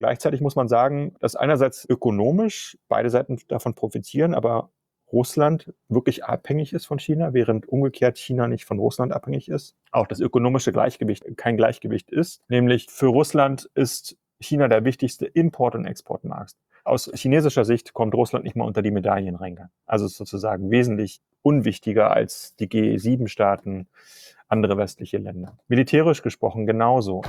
Gleichzeitig muss man sagen, dass einerseits ökonomisch beide Seiten davon profitieren, aber Russland wirklich abhängig ist von China, während umgekehrt China nicht von Russland abhängig ist. Auch das ökonomische Gleichgewicht kein Gleichgewicht ist. Nämlich für Russland ist China der wichtigste Import- und Exportmarkt. Aus chinesischer Sicht kommt Russland nicht mal unter die Medaillenränge. Also ist sozusagen wesentlich unwichtiger als die G7-Staaten, andere westliche Länder. Militärisch gesprochen genauso.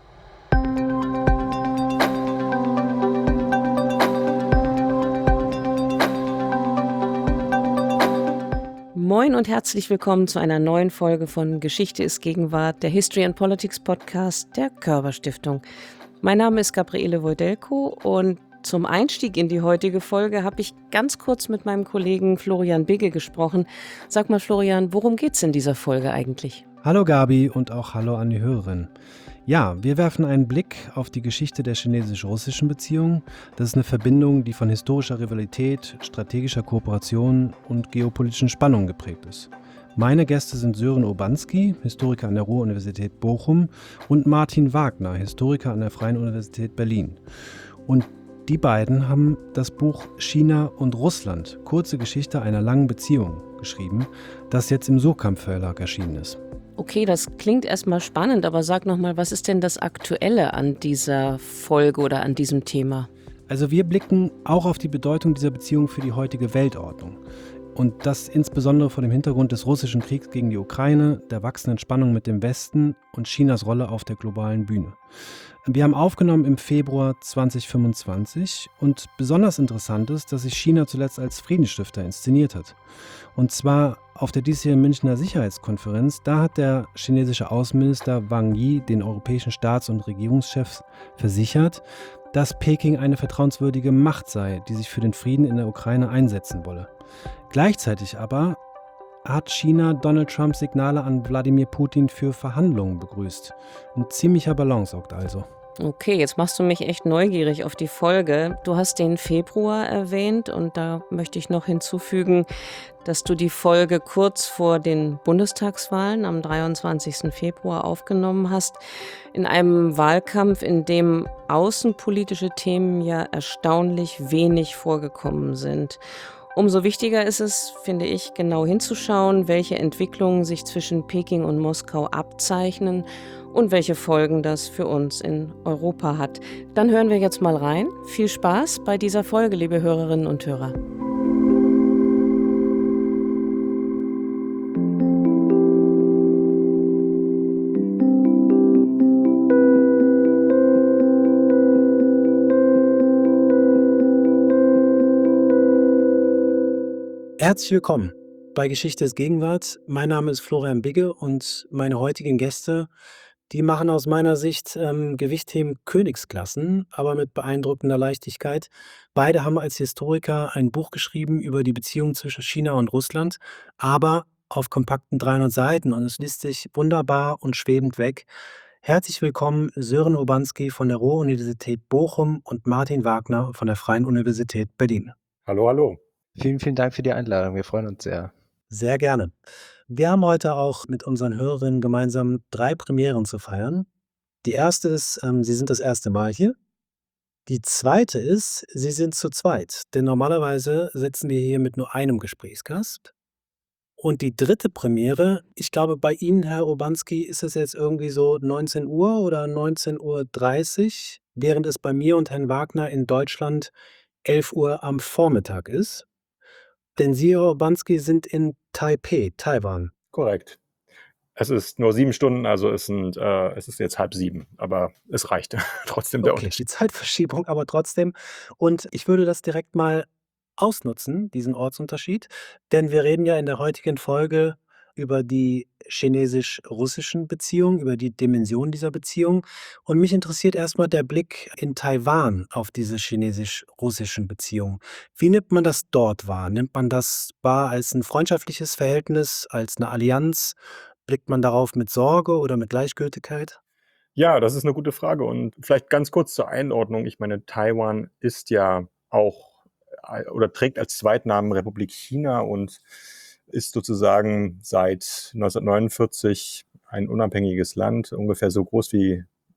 Moin und herzlich willkommen zu einer neuen Folge von Geschichte ist Gegenwart, der History and Politics Podcast der Körber Stiftung. Mein Name ist Gabriele Wojdelko und zum Einstieg in die heutige Folge habe ich ganz kurz mit meinem Kollegen Florian Bigge gesprochen. Sag mal, Florian, worum geht's in dieser Folge eigentlich? Hallo Gabi und auch hallo an die Hörerin. Ja, wir werfen einen Blick auf die Geschichte der chinesisch-russischen Beziehungen. Das ist eine Verbindung, die von historischer Rivalität, strategischer Kooperation und geopolitischen Spannungen geprägt ist. Meine Gäste sind Sören Urbanski, Historiker an der Ruhr-Universität Bochum, und Martin Wagner, Historiker an der Freien Universität Berlin. Und die beiden haben das Buch China und Russland, kurze Geschichte einer langen Beziehung, geschrieben, das jetzt im Suhrkamp Verlag erschienen ist. Okay, das klingt erstmal spannend, aber sag nochmal, was ist denn das Aktuelle an dieser Folge oder an diesem Thema? Also wir blicken auch auf die Bedeutung dieser Beziehung für die heutige Weltordnung. Und das insbesondere vor dem Hintergrund des russischen Kriegs gegen die Ukraine, der wachsenden Spannung mit dem Westen und Chinas Rolle auf der globalen Bühne. Wir haben aufgenommen im Februar 2025 und besonders interessant ist, dass sich China zuletzt als Friedensstifter inszeniert hat. Und zwar auf der diesjährigen Münchner Sicherheitskonferenz, da hat der chinesische Außenminister Wang Yi den europäischen Staats- und Regierungschefs versichert, dass Peking eine vertrauenswürdige Macht sei, die sich für den Frieden in der Ukraine einsetzen wolle. Gleichzeitig aber hat China Donald Trumps Signale an Wladimir Putin für Verhandlungen begrüßt. Ein ziemlicher Balanceakt also. Okay, jetzt machst du mich echt neugierig auf die Folge. Du hast den Februar erwähnt und da möchte ich noch hinzufügen, dass du die Folge kurz vor den Bundestagswahlen am 23. Februar aufgenommen hast, in einem Wahlkampf, in dem außenpolitische Themen ja erstaunlich wenig vorgekommen sind. Umso wichtiger ist es, finde ich, genau hinzuschauen, welche Entwicklungen sich zwischen Peking und Moskau abzeichnen und welche Folgen das für uns in Europa hat. Dann hören wir jetzt mal rein. Viel Spaß bei dieser Folge, liebe Hörerinnen und Hörer. Herzlich willkommen bei Geschichte ist Gegenwart. Mein Name ist Florian Bigge und meine heutigen Gäste, die machen aus meiner Sicht Gewichtthemen Königsklassen, aber mit beeindruckender Leichtigkeit. Beide haben als Historiker ein Buch geschrieben über die Beziehung zwischen China und Russland, aber auf kompakten 300 Seiten und es liest sich wunderbar und schwebend weg. Herzlich willkommen Sören Urbanski von der Ruhr-Universität Bochum und Martin Wagner von der Freien Universität Berlin. Hallo, hallo. Vielen, vielen Dank für die Einladung. Wir freuen uns sehr. Sehr gerne. Wir haben heute auch mit unseren Hörerinnen gemeinsam 3 Premieren zu feiern. Die erste ist, Sie sind das erste Mal hier. Die zweite ist, Sie sind zu zweit, denn normalerweise sitzen wir hier mit nur einem Gesprächsgast. Und die dritte Premiere, ich glaube, bei Ihnen, Herr Urbanski, ist es jetzt irgendwie so 19 Uhr oder 19:30 Uhr, während es bei mir und Herrn Wagner in Deutschland 11 Uhr am Vormittag ist. Denn Sie, Herr Urbanski, sind in Taipei, Taiwan. Korrekt. Es ist nur 7 Stunden, also es ist jetzt 6:30, aber es reicht. Trotzdem der Okay, Unterschied. die Zeitverschiebung aber trotzdem. Und ich würde das direkt mal ausnutzen, diesen Ortsunterschied, denn wir reden ja in der heutigen Folge über die chinesisch-russischen Beziehungen, über die Dimension dieser Beziehung. Und mich interessiert erstmal der Blick in Taiwan auf diese chinesisch-russischen Beziehungen. Wie nimmt man das dort wahr? Nimmt man das wahr als ein freundschaftliches Verhältnis, als eine Allianz? Blickt man darauf mit Sorge oder mit Gleichgültigkeit? Ja, das ist eine gute Frage und vielleicht ganz kurz zur Einordnung. Ich meine, Taiwan ist ja auch oder trägt als Zweitnamen Republik China und ist sozusagen seit 1949 ein unabhängiges Land, ungefähr so groß wie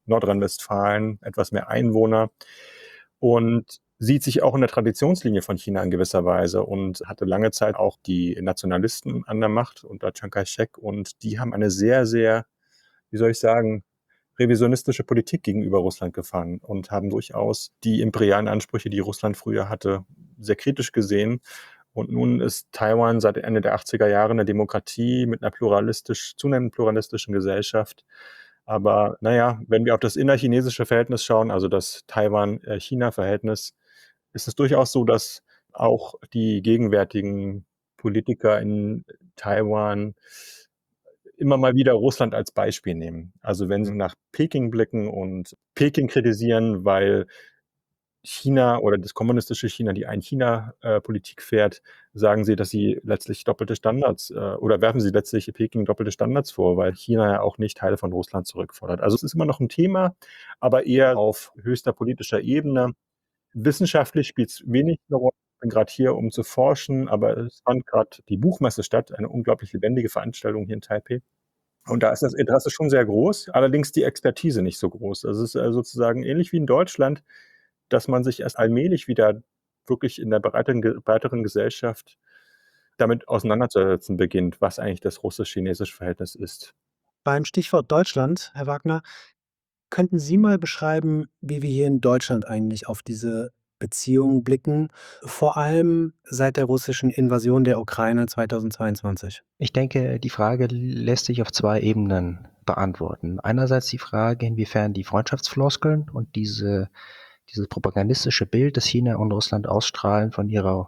Nordrhein-Westfalen, etwas mehr Einwohner und sieht sich auch in der Traditionslinie von China in gewisser Weise und hatte lange Zeit auch die Nationalisten an der Macht unter Chiang Kai-shek und die haben eine sehr, sehr, wie soll ich sagen, revisionistische Politik gegenüber Russland gefahren und haben durchaus die imperialen Ansprüche, die Russland früher hatte, sehr kritisch gesehen. Und nun ist Taiwan seit Ende der 80er Jahre eine Demokratie mit einer zunehmend pluralistischen Gesellschaft. Aber naja, wenn wir auf das innerchinesische Verhältnis schauen, also das Taiwan-China-Verhältnis, ist es durchaus so, dass auch die gegenwärtigen Politiker in Taiwan immer mal wieder Russland als Beispiel nehmen. Also wenn sie nach Peking blicken und Peking kritisieren, weil China oder das kommunistische China die Ein-China-Politik fährt, sagen sie, dass sie letztlich doppelte Standards oder werfen sie letztlich Peking doppelte Standards vor, weil China ja auch nicht Teile von Russland zurückfordert. Also es ist immer noch ein Thema, aber eher auf höchster politischer Ebene. Wissenschaftlich spielt es wenig eine Rolle. Ich bin gerade hier, um zu forschen, aber es fand gerade die Buchmesse statt, eine unglaublich lebendige Veranstaltung hier in Taipei. Und da ist das Interesse schon sehr groß, allerdings die Expertise nicht so groß. Also es ist sozusagen ähnlich wie in Deutschland, dass man sich erst allmählich wieder wirklich in der breiteren Gesellschaft damit auseinanderzusetzen beginnt, was eigentlich das russisch-chinesische Verhältnis ist. Beim Stichwort Deutschland, Herr Wagner, könnten Sie mal beschreiben, wie wir hier in Deutschland eigentlich auf diese Beziehungen blicken, vor allem seit der russischen Invasion der Ukraine 2022? Ich denke, die Frage lässt sich auf 2 Ebenen beantworten. Einerseits die Frage, inwiefern die Freundschaftsfloskeln und dieses propagandistische Bild, das China und Russland ausstrahlen von ihrer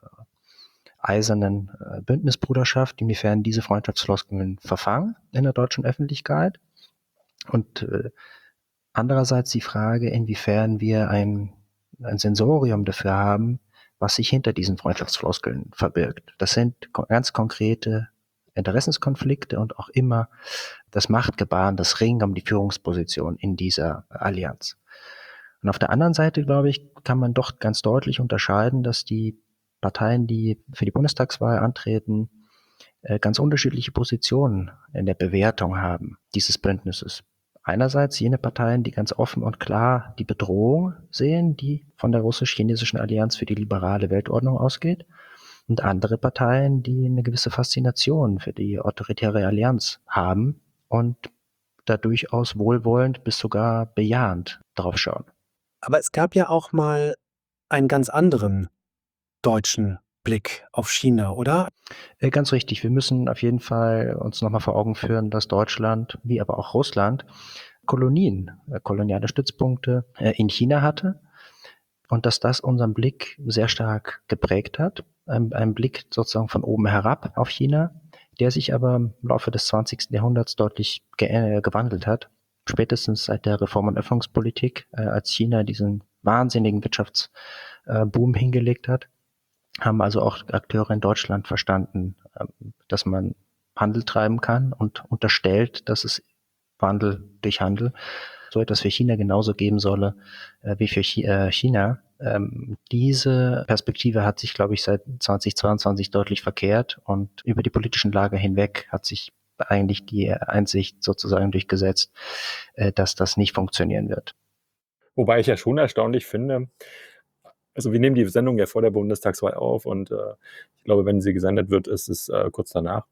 eisernen Bündnisbruderschaft, inwiefern diese Freundschaftsfloskeln verfangen in der deutschen Öffentlichkeit. Und andererseits die Frage, inwiefern wir ein Sensorium dafür haben, was sich hinter diesen Freundschaftsfloskeln verbirgt. Das sind ganz konkrete Interessenskonflikte und auch immer das Machtgebaren, das Ringen um die Führungsposition in dieser Allianz. Und auf der anderen Seite, glaube ich, kann man doch ganz deutlich unterscheiden, dass die Parteien, die für die Bundestagswahl antreten, ganz unterschiedliche Positionen in der Bewertung haben dieses Bündnisses. Einerseits jene Parteien, die ganz offen und klar die Bedrohung sehen, die von der russisch-chinesischen Allianz für die liberale Weltordnung ausgeht, und andere Parteien, die eine gewisse Faszination für die autoritäre Allianz haben und da durchaus wohlwollend bis sogar bejahend drauf schauen. Aber es gab ja auch mal einen ganz anderen deutschen Blick auf China, oder? Ganz richtig. Wir müssen auf jeden Fall uns nochmal vor Augen führen, dass Deutschland, wie aber auch Russland, Kolonien, koloniale Stützpunkte in China hatte und dass das unseren Blick sehr stark geprägt hat. Ein Blick sozusagen von oben herab auf China, der sich aber im Laufe des 20. Jahrhunderts deutlich gewandelt hat. Spätestens seit der Reform- und Öffnungspolitik, als China diesen wahnsinnigen Wirtschaftsboom hingelegt hat, haben also auch Akteure in Deutschland verstanden, dass man Handel treiben kann und unterstellt, dass es Wandel durch Handel so etwas für China genauso geben solle wie für China. Diese Perspektive hat sich, glaube ich, seit 2022 deutlich verkehrt und über die politischen Lager hinweg hat sich eigentlich die Einsicht sozusagen durchgesetzt, dass das nicht funktionieren wird. Wobei ich ja schon erstaunlich finde, also wir nehmen die Sendung ja vor der Bundestagswahl auf und ich glaube, wenn sie gesendet wird, ist es kurz danach.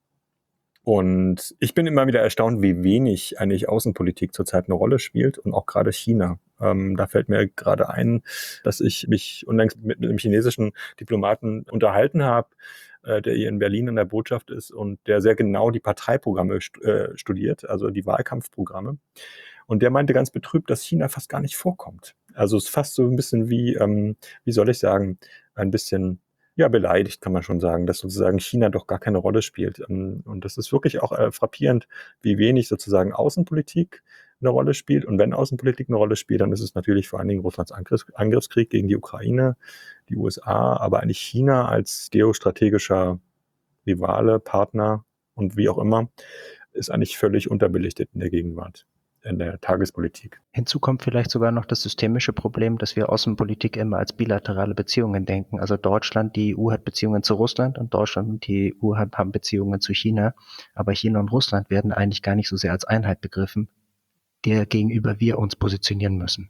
Und ich bin immer wieder erstaunt, wie wenig eigentlich Außenpolitik zurzeit eine Rolle spielt und auch gerade China. Da fällt mir gerade ein, dass ich mich unlängst mit einem chinesischen Diplomaten unterhalten habe, der hier in Berlin in der Botschaft ist und der sehr genau die Parteiprogramme studiert, also die Wahlkampfprogramme. Und der meinte ganz betrübt, dass China fast gar nicht vorkommt. Also es ist fast so ein bisschen wie soll ich sagen, ein bisschen beleidigt, kann man schon sagen, dass sozusagen China doch gar keine Rolle spielt. Und das ist wirklich auch frappierend, wie wenig sozusagen Außenpolitik eine Rolle spielt. Und wenn Außenpolitik eine Rolle spielt, dann ist es natürlich vor allen Dingen Russlands Angriffskrieg gegen die Ukraine, die USA, aber eigentlich China als geostrategischer Rivale, Partner und wie auch immer, ist eigentlich völlig unterbelichtet in der Gegenwart, in der Tagespolitik. Hinzu kommt vielleicht sogar noch das systemische Problem, dass wir Außenpolitik immer als bilaterale Beziehungen denken. Also Deutschland, die EU hat Beziehungen zu Russland und Deutschland und die EU haben Beziehungen zu China. Aber China und Russland werden eigentlich gar nicht so sehr als Einheit begriffen. der gegenüber wir uns positionieren müssen.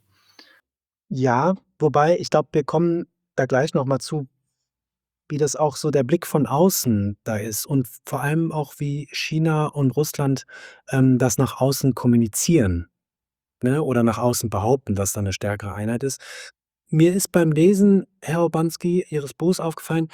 Ja, wobei ich glaube, wir kommen da gleich nochmal zu, wie das auch so der Blick von außen da ist und vor allem auch, wie China und Russland das nach außen kommunizieren, ne? Oder nach außen behaupten, dass da eine stärkere Einheit ist. Mir ist beim Lesen, Herr Urbanski, Ihres Buchs aufgefallen,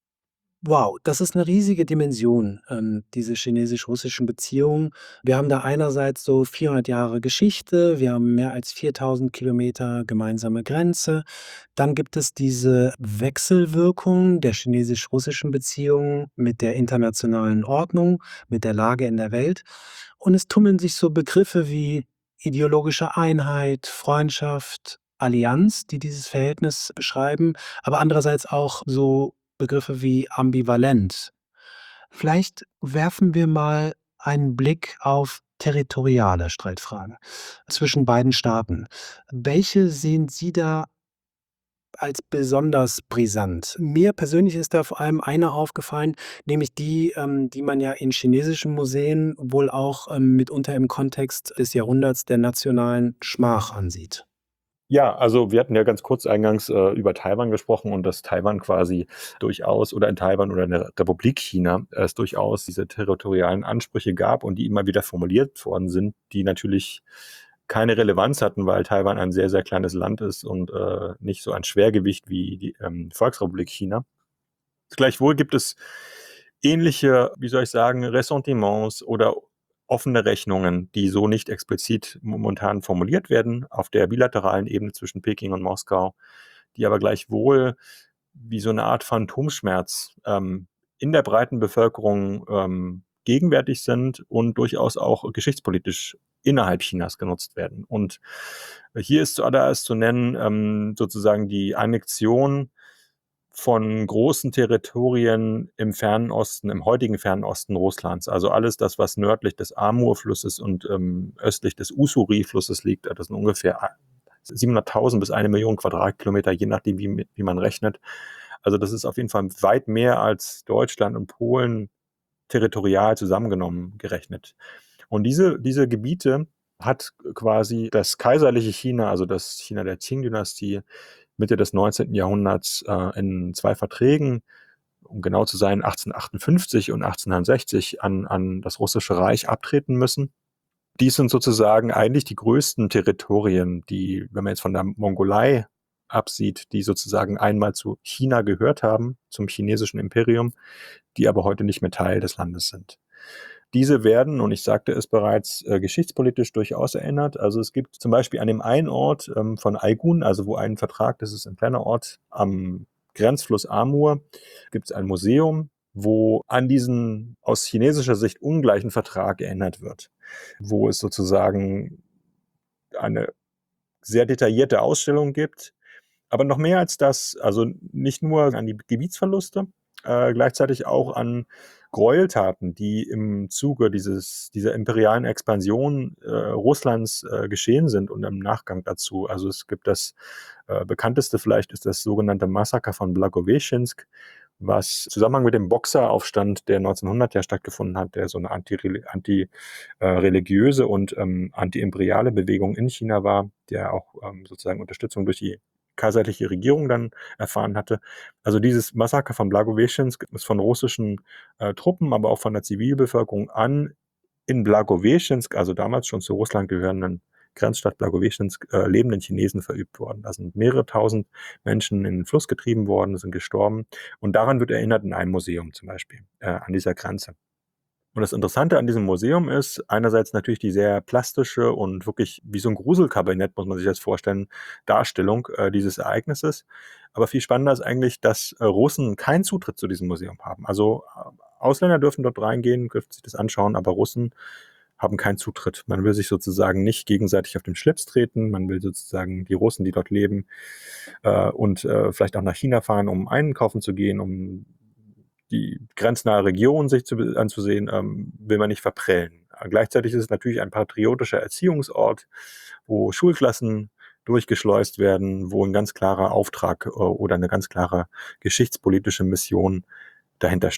wow, das ist eine riesige Dimension, diese chinesisch-russischen Beziehungen. Wir haben da einerseits so 400 Jahre Geschichte, wir haben mehr als 4.000 Kilometer gemeinsame Grenze. Dann gibt es diese Wechselwirkung der chinesisch-russischen Beziehungen mit der internationalen Ordnung, mit der Lage in der Welt. Und es tummeln sich so Begriffe wie ideologische Einheit, Freundschaft, Allianz, die dieses Verhältnis beschreiben, aber andererseits auch so Begriffe wie ambivalent. Vielleicht werfen wir mal einen Blick auf territoriale Streitfragen zwischen beiden Staaten. Welche sehen Sie da als besonders brisant? Mir persönlich ist da vor allem eine aufgefallen, nämlich die, die man ja in chinesischen Museen wohl auch mitunter im Kontext des Jahrhunderts der nationalen Schmach ansieht. Ja, also wir hatten ja ganz kurz eingangs über Taiwan gesprochen und dass Taiwan quasi durchaus oder in Taiwan oder in der Republik China es durchaus diese territorialen Ansprüche gab und die immer wieder formuliert worden sind, die natürlich keine Relevanz hatten, weil Taiwan ein sehr, sehr kleines Land ist und nicht so ein Schwergewicht wie die Volksrepublik China. Gleichwohl gibt es ähnliche, wie soll ich sagen, Ressentiments oder offene Rechnungen, die so nicht explizit momentan formuliert werden auf der bilateralen Ebene zwischen Peking und Moskau, die aber gleichwohl wie so eine Art Phantomschmerz in der breiten Bevölkerung gegenwärtig sind und durchaus auch geschichtspolitisch innerhalb Chinas genutzt werden. Und hier ist zuallererst zu nennen sozusagen die Annexion von großen Territorien im Fernen Osten, im heutigen Fernen Osten Russlands. Also alles das, was nördlich des Amur-Flusses und östlich des Ussuri-Flusses liegt. Das sind ungefähr 700.000 bis 1 Million Quadratkilometer, je nachdem, wie man rechnet. Also das ist auf jeden Fall weit mehr als Deutschland und Polen territorial zusammengenommen gerechnet. Und diese Gebiete hat quasi das kaiserliche China, also das China der Qing-Dynastie, Mitte des 19. Jahrhunderts in 2 Verträgen, um genau zu sein 1858 und 1860, an das Russische Reich abtreten müssen. Dies sind sozusagen eigentlich die größten Territorien, die, wenn man jetzt von der Mongolei absieht, die sozusagen einmal zu China gehört haben, zum chinesischen Imperium, die aber heute nicht mehr Teil des Landes sind. Diese werden, und ich sagte es bereits, geschichtspolitisch durchaus erinnert. Also es gibt zum Beispiel an dem einen Ort von Aigun, also wo ein Vertrag, das ist ein kleiner Ort am Grenzfluss Amur, gibt es ein Museum, wo an diesen aus chinesischer Sicht ungleichen Vertrag erinnert wird, wo es sozusagen eine sehr detaillierte Ausstellung gibt. Aber noch mehr als das, also nicht nur an die Gebietsverluste, gleichzeitig auch an Gräueltaten, die im Zuge dieser imperialen Expansion Russlands geschehen sind und im Nachgang dazu. Also es gibt das bekannteste vielleicht ist das sogenannte Massaker von Blagoveschensk, was im Zusammenhang mit dem Boxeraufstand, der 1900 ja stattgefunden hat, der so eine antireligiöse und antiimperiale Bewegung in China war, der auch sozusagen Unterstützung durch die kaiserliche Regierung dann erfahren hatte. Also dieses Massaker von Blagoveschensk ist von russischen Truppen, aber auch von der Zivilbevölkerung in Blagoveschensk, also damals schon zu Russland gehörenden Grenzstadt Blagoveschensk, lebenden Chinesen verübt worden. Da sind mehrere tausend Menschen in den Fluss getrieben worden, sind gestorben. Und daran wird erinnert in einem Museum zum Beispiel, an dieser Grenze. Und das Interessante an diesem Museum ist einerseits natürlich die sehr plastische und wirklich wie so ein Gruselkabinett, muss man sich das vorstellen, Darstellung dieses Ereignisses. Aber viel spannender ist eigentlich, dass Russen keinen Zutritt zu diesem Museum haben. Also Ausländer dürfen dort reingehen, dürfen sich das anschauen, aber Russen haben keinen Zutritt. Man will sich sozusagen nicht gegenseitig auf den Schlips treten. Man will sozusagen die Russen, die dort leben und vielleicht auch nach China fahren, um einkaufen zu gehen, um die grenznahe Region sich anzusehen, will man nicht verprellen. Gleichzeitig ist es natürlich ein patriotischer Erziehungsort, wo Schulklassen durchgeschleust werden, wo ein ganz klarer Auftrag oder eine ganz klare geschichtspolitische Mission dahinter steht.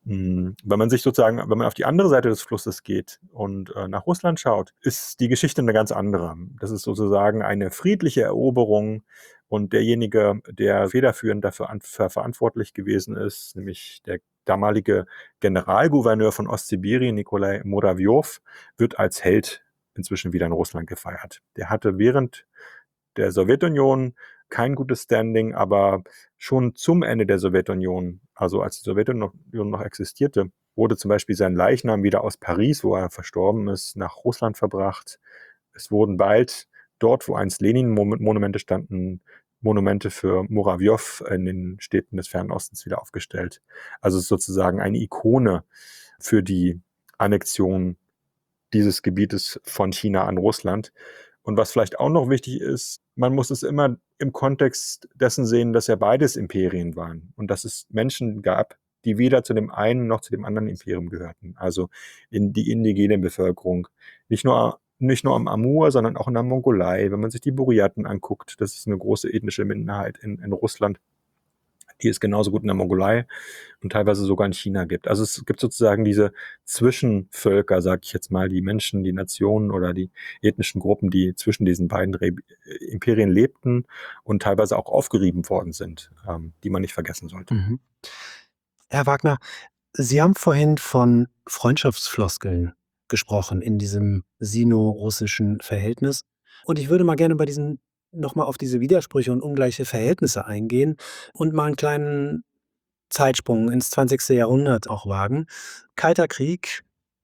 Wenn man auf die andere Seite des Flusses geht und nach Russland schaut, ist die Geschichte eine ganz andere. Das ist sozusagen eine friedliche Eroberung und derjenige, der federführend dafür verantwortlich gewesen ist, nämlich der damalige Generalgouverneur von Ostsibirien, Nikolai Murawjow, wird als Held inzwischen wieder in Russland gefeiert. Der hatte während der Sowjetunion kein gutes Standing, aber schon zum Ende der Sowjetunion, also als die Sowjetunion noch existierte, wurde zum Beispiel sein Leichnam wieder aus Paris, wo er verstorben ist, nach Russland verbracht. Es wurden bald dort, wo einst Lenin-Monumente standen, Monumente für Murawjow in den Städten des Fernen Ostens wieder aufgestellt. Also es ist sozusagen eine Ikone für die Annexion dieses Gebietes von China an Russland. Und was vielleicht auch noch wichtig ist, man muss es immer im Kontext dessen sehen, dass ja beides Imperien waren und dass es Menschen gab, die weder zu dem einen noch zu dem anderen Imperium gehörten. Also in die indigene Bevölkerung. Nicht nur am Amur, sondern auch in der Mongolei. Wenn man sich die Buryaten anguckt, das ist eine große ethnische Minderheit in Russland, die es genauso gut in der Mongolei und teilweise sogar in China gibt. Also es gibt sozusagen diese Zwischenvölker, sage ich jetzt mal, die Menschen, die Nationen oder die ethnischen Gruppen, die zwischen diesen beiden Imperien lebten und teilweise auch aufgerieben worden sind, die man nicht vergessen sollte. Mhm. Herr Wagner, Sie haben vorhin von Freundschaftsfloskeln gesprochen in diesem sino-russischen Verhältnis. Und ich würde mal gerne nochmal auf diese Widersprüche und ungleiche Verhältnisse eingehen und mal einen kleinen Zeitsprung ins 20. Jahrhundert auch wagen. Kalter Krieg,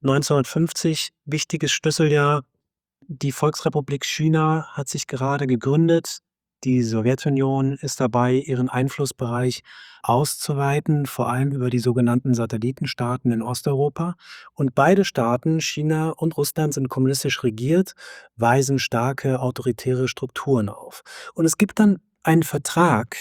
1950, wichtiges Schlüsseljahr. Die Volksrepublik China hat sich gerade gegründet. Die Sowjetunion ist dabei, ihren Einflussbereich auszuweiten, vor allem über die sogenannten Satellitenstaaten in Osteuropa. Und beide Staaten, China und Russland, sind kommunistisch regiert, weisen starke autoritäre Strukturen auf. Und es gibt dann einen Vertrag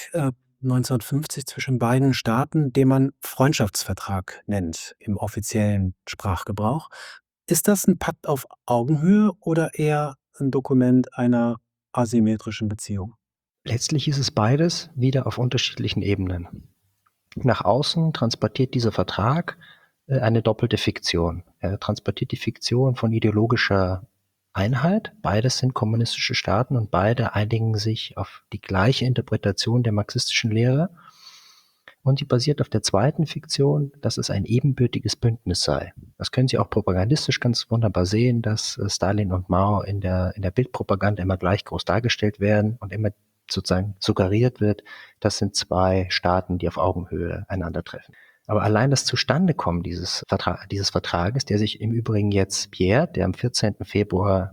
1950 zwischen beiden Staaten, den man Freundschaftsvertrag nennt im offiziellen Sprachgebrauch. Ist das ein Pakt auf Augenhöhe oder eher ein Dokument einer asymmetrischen Beziehung? Letztlich ist es beides, wieder auf unterschiedlichen Ebenen. Nach außen transportiert dieser Vertrag eine doppelte Fiktion. Er transportiert die Fiktion von ideologischer Einheit. Beides sind kommunistische Staaten und beide einigen sich auf die gleiche Interpretation der marxistischen Lehre. Und die basiert auf der zweiten Fiktion, dass es ein ebenbürtiges Bündnis sei. Das können Sie auch propagandistisch ganz wunderbar sehen, dass Stalin und Mao in der Bildpropaganda immer gleich groß dargestellt werden und immer sozusagen suggeriert wird, das sind zwei Staaten, die auf Augenhöhe einander treffen. Aber allein das Zustandekommen dieses Vertrages, der sich im Übrigen jetzt jährt, der am 14. Februar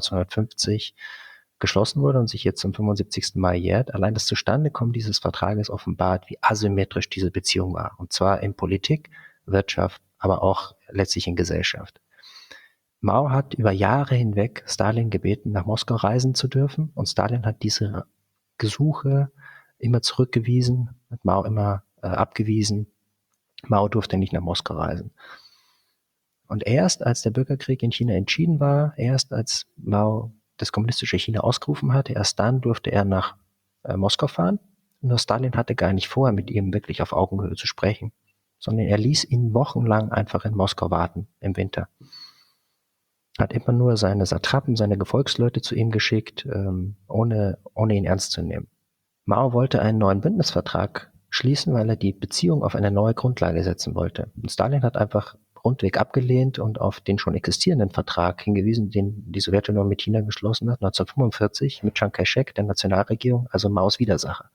1950 geschlossen wurde und sich jetzt zum 75. Mal jährt, allein das Zustandekommen dieses Vertrages offenbart, wie asymmetrisch diese Beziehung war. Und zwar in Politik, Wirtschaft, aber auch letztlich in Gesellschaft. Mao hat über Jahre hinweg Stalin gebeten, nach Moskau reisen zu dürfen. Und Stalin hat diese Gesuche immer zurückgewiesen, hat Mao immer abgewiesen. Mao durfte nicht nach Moskau reisen. Und erst als der Bürgerkrieg in China entschieden war, erst als Mao das kommunistische China ausgerufen hatte, erst dann durfte er nach Moskau fahren. Nur Stalin hatte gar nicht vor, mit ihm wirklich auf Augenhöhe zu sprechen, sondern er ließ ihn wochenlang einfach in Moskau warten im Winter. Hat immer nur seine Satrapen, seine Gefolgsleute zu ihm geschickt, ohne ihn ernst zu nehmen. Mao wollte einen neuen Bündnisvertrag schließen, weil er die Beziehung auf eine neue Grundlage setzen wollte. Und Stalin hat einfach rundweg abgelehnt und auf den schon existierenden Vertrag hingewiesen, den die Sowjetunion mit China geschlossen hat, 1945 mit Chiang Kai-shek, der Nationalregierung, also Maos Widersacher.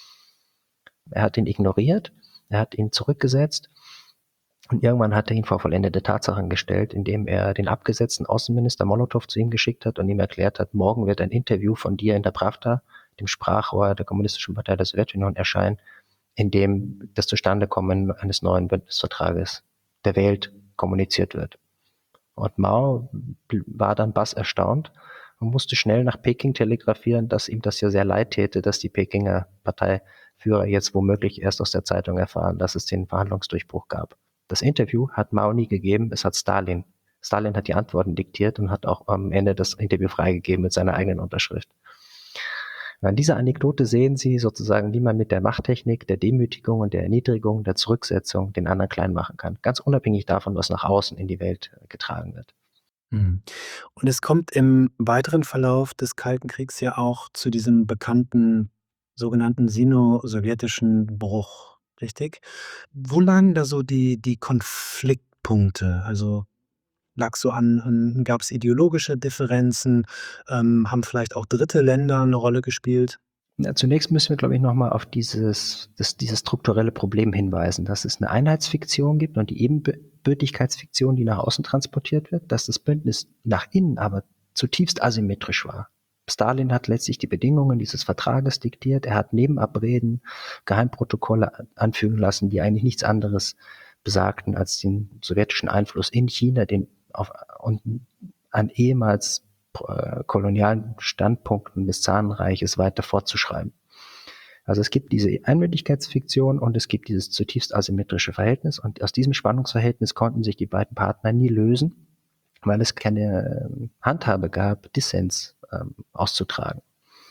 Er hat ihn ignoriert, er hat ihn zurückgesetzt und irgendwann hat er ihn vor vollendete Tatsachen gestellt, indem er den abgesetzten Außenminister Molotow zu ihm geschickt hat und ihm erklärt hat, morgen wird ein Interview von dir in der Pravda, dem Sprachrohr der Kommunistischen Partei der Sowjetunion, erscheinen, in dem das Zustandekommen eines neuen Bündnisvertrages der Welt kommuniziert wird. Und Mao war dann erstaunt und musste schnell nach Peking telegrafieren, dass ihm das ja sehr leid täte, dass die Pekinger Parteiführer jetzt womöglich erst aus der Zeitung erfahren, dass es den Verhandlungsdurchbruch gab. Das Interview hat Mao nie gegeben, es hat Stalin. Stalin hat die Antworten diktiert und hat auch am Ende das Interview freigegeben mit seiner eigenen Unterschrift. An dieser Anekdote sehen Sie sozusagen, wie man mit der Machttechnik, der Demütigung und der Erniedrigung, der Zurücksetzung den anderen klein machen kann. Ganz unabhängig davon, was nach außen in die Welt getragen wird. Mhm. Und es kommt im weiteren Verlauf des Kalten Kriegs ja auch zu diesem bekannten sogenannten sino-sowjetischen Bruch, richtig? Wo lagen da so die Konfliktpunkte? Also lag so gab es ideologische Differenzen? Haben vielleicht auch dritte Länder eine Rolle gespielt? Ja, zunächst müssen wir, glaube ich, nochmal auf dieses strukturelle Problem hinweisen, dass es eine Einheitsfiktion gibt und die Ebenbürtigkeitsfiktion, die nach außen transportiert wird, dass das Bündnis nach innen aber zutiefst asymmetrisch war. Stalin hat letztlich die Bedingungen dieses Vertrages diktiert. Er hat Nebenabreden, Geheimprotokolle anfügen lassen, die eigentlich nichts anderes besagten als den sowjetischen Einfluss in China, und an ehemals kolonialen Standpunkten des Zarenreiches weiter fortzuschreiben. Also es gibt diese Einmündigkeitsfiktion und es gibt dieses zutiefst asymmetrische Verhältnis, und aus diesem Spannungsverhältnis konnten sich die beiden Partner nie lösen, weil es keine Handhabe gab, Dissens auszutragen.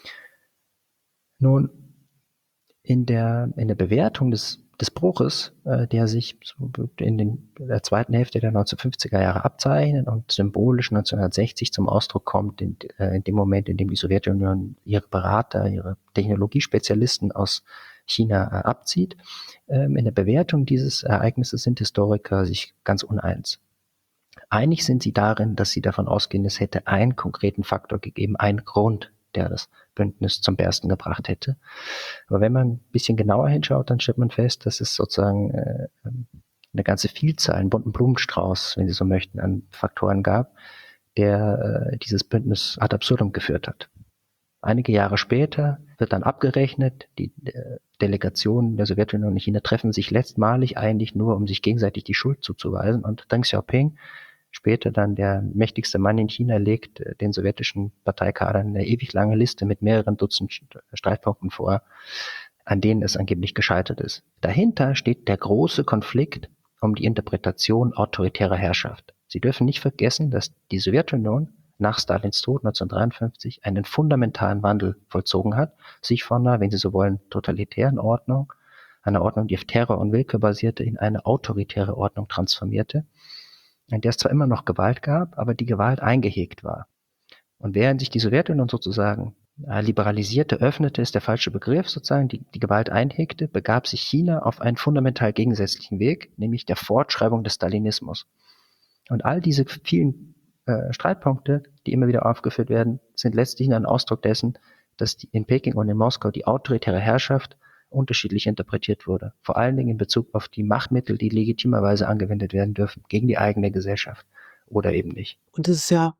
Nun, in der Bewertung des Bruches, der sich so in der zweiten Hälfte der 1950er Jahre abzeichnet und symbolisch 1960 zum Ausdruck kommt, in dem Moment, in dem die Sowjetunion ihre Berater, ihre Technologiespezialisten aus China abzieht. In der Bewertung dieses Ereignisses sind Historiker sich ganz uneins. Einig sind sie darin, dass sie davon ausgehen, es hätte einen konkreten Faktor gegeben, einen Grund, der das Bündnis zum Bersten gebracht hätte. Aber wenn man ein bisschen genauer hinschaut, dann stellt man fest, dass es sozusagen eine ganze Vielzahl, einen bunten Blumenstrauß, wenn Sie so möchten, an Faktoren gab, der dieses Bündnis ad absurdum geführt hat. Einige Jahre später wird dann abgerechnet, die Delegationen der Sowjetunion und China treffen sich letztmalig eigentlich nur, um sich gegenseitig die Schuld zuzuweisen, und Deng Xiaoping, später dann der mächtigste Mann in China, legt den sowjetischen Parteikadern eine ewig lange Liste mit mehreren Dutzend Streitpunkten vor, an denen es angeblich gescheitert ist. Dahinter steht der große Konflikt um die Interpretation autoritärer Herrschaft. Sie dürfen nicht vergessen, dass die Sowjetunion nach Stalins Tod 1953 einen fundamentalen Wandel vollzogen hat, sich von einer, wenn Sie so wollen, totalitären Ordnung, einer Ordnung, die auf Terror und Willkür basierte, in eine autoritäre Ordnung transformierte, in der es zwar immer noch Gewalt gab, aber die Gewalt eingehegt war. Und während sich die Sowjetunion sozusagen liberalisierte, öffnete, ist der falsche Begriff, sozusagen, die Gewalt einhegte, begab sich China auf einen fundamental gegensätzlichen Weg, nämlich der Fortschreibung des Stalinismus. Und all diese vielen Streitpunkte, die immer wieder aufgeführt werden, sind letztlich ein Ausdruck dessen, dass in Peking und in Moskau die autoritäre Herrschaft unterschiedlich interpretiert wurde. Vor allen Dingen in Bezug auf die Machtmittel, die legitimerweise angewendet werden dürfen gegen die eigene Gesellschaft oder eben nicht. Und es ist ja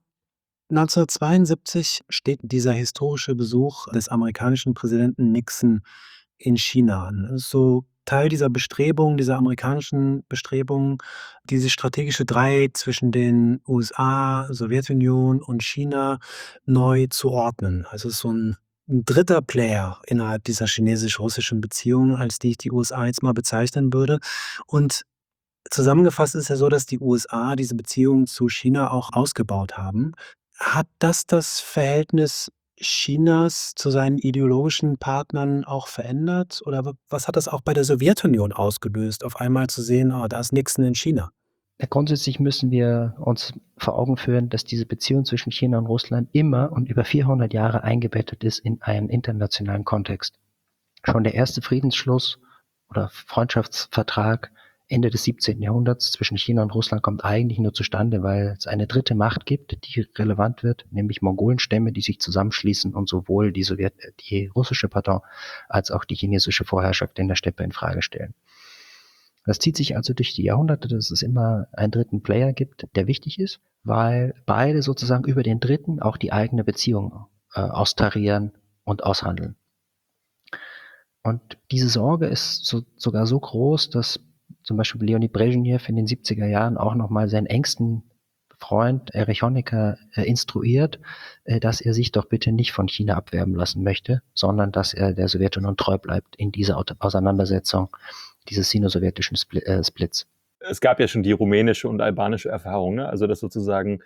1972 steht dieser historische Besuch des amerikanischen Präsidenten Nixon in China an. Das ist so Teil dieser Bestrebung, dieser amerikanischen Bestrebung, diese strategische Dreieck zwischen den USA, Sowjetunion und China neu zu ordnen. Also so ein dritter Player innerhalb dieser chinesisch-russischen Beziehung, als die ich die USA jetzt mal bezeichnen würde. Und zusammengefasst ist ja so, dass die USA diese Beziehung zu China auch ausgebaut haben. Hat das Verhältnis Chinas zu seinen ideologischen Partnern auch verändert? Oder was hat das auch bei der Sowjetunion ausgelöst, auf einmal zu sehen, da ist Nixon in China? Grundsätzlich müssen wir uns vor Augen führen, dass diese Beziehung zwischen China und Russland immer und über 400 Jahre eingebettet ist in einen internationalen Kontext. Schon der erste Friedensschluss oder Freundschaftsvertrag Ende des 17. Jahrhunderts zwischen China und Russland kommt eigentlich nur zustande, weil es eine dritte Macht gibt, die relevant wird, nämlich Mongolenstämme, die sich zusammenschließen und sowohl die russische als auch die chinesische Vorherrschaft in der Steppe in Frage stellen. Das zieht sich also durch die Jahrhunderte, dass es immer einen dritten Player gibt, der wichtig ist, weil beide sozusagen über den dritten auch die eigene Beziehung austarieren und aushandeln. Und diese Sorge ist sogar so groß, dass zum Beispiel Leonid Brezhnev in den 70er Jahren auch nochmal seinen engsten Freund Erich Honecker instruiert, dass er sich doch bitte nicht von China abwerben lassen möchte, sondern dass er der Sowjetunion treu bleibt in dieser Auseinandersetzung dieses sino-sowjetischen Splits. Es gab ja schon die rumänische und albanische Erfahrung, ne? Also dass sozusagen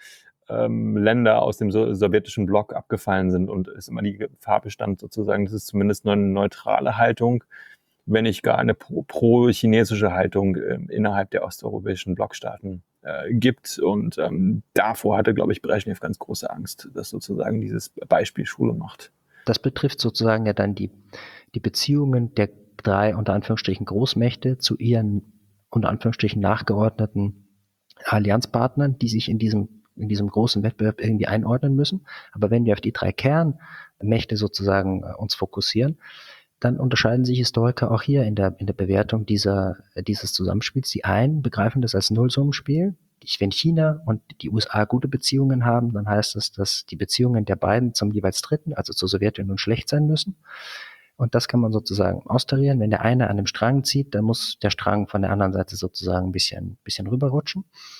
Länder aus dem sowjetischen Block abgefallen sind und es immer die Gefahr bestand sozusagen, dass es zumindest eine neutrale Haltung, wenn nicht gar eine pro-chinesische Haltung innerhalb der osteuropäischen Blockstaaten gibt. Und davor hatte, glaube ich, Brezhnev ganz große Angst, dass sozusagen dieses Beispiel Schule macht. Das betrifft sozusagen ja dann die Beziehungen der 3 unter Anführungsstrichen Großmächte zu ihren unter Anführungsstrichen nachgeordneten Allianzpartnern, die sich in diesem großen Wettbewerb irgendwie einordnen müssen. Aber wenn wir auf die 3 Kernmächte sozusagen uns fokussieren, dann unterscheiden sich Historiker auch hier in der Bewertung dieses Zusammenspiels. Die einen begreifen das als Nullsummenspiel. Wenn China und die USA gute Beziehungen haben, dann heißt das, dass die Beziehungen der beiden zum jeweils Dritten, also zur Sowjetunion, schlecht sein müssen. Und das kann man sozusagen austarieren. Wenn der eine an dem Strang zieht, dann muss der Strang von der anderen Seite sozusagen ein bisschen rüberrutschen.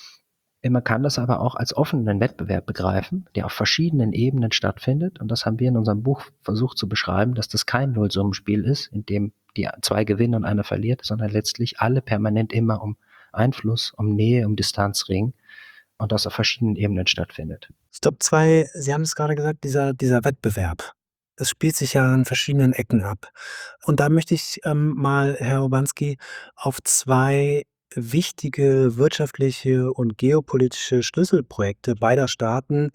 Man kann das aber auch als offenen Wettbewerb begreifen, der auf verschiedenen Ebenen stattfindet. Und das haben wir in unserem Buch versucht zu beschreiben, dass das kein Nullsummenspiel ist, in dem die 2 gewinnen und einer verliert, sondern letztlich alle permanent immer um Einfluss, um Nähe, um Distanz ringen und das auf verschiedenen Ebenen stattfindet. Stop 2, Sie haben es gerade gesagt, dieser Wettbewerb. Es spielt sich ja an verschiedenen Ecken ab. Und da möchte ich mal, Herr Urbanski, auf 2 wichtige wirtschaftliche und geopolitische Schlüsselprojekte beider Staaten